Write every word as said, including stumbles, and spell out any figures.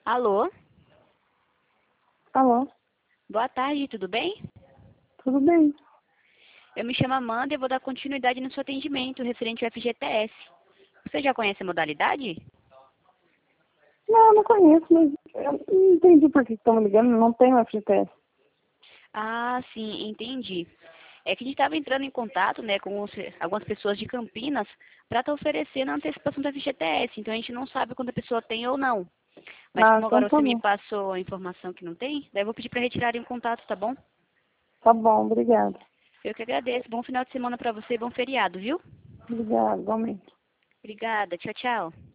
Alô? Alô, Boa tarde, tudo bem? tudo bem? Eu me chamo Amanda e vou dar continuidade no seu atendimento referente ao F G T S. Você já conhece a modalidade? Não, eu não conheço, mas eu não entendi por que estão me ligando, não tenho F G T S. Ah, sim, entendi. É que a gente estava entrando em contato, né, com os- algumas pessoas de Campinas para estar oferecendo a antecipação do F G T S. Então a gente não sabe quando a pessoa tem ou não. Mas Ah, como então agora tá você me bom. passou a informação que não tem, daí eu vou pedir para retirar em contato, tá bom? Tá bom, obrigada. Eu que agradeço. Bom final de semana para você e bom feriado, viu? Obrigada, igualmente. Obrigada. Tchau, tchau.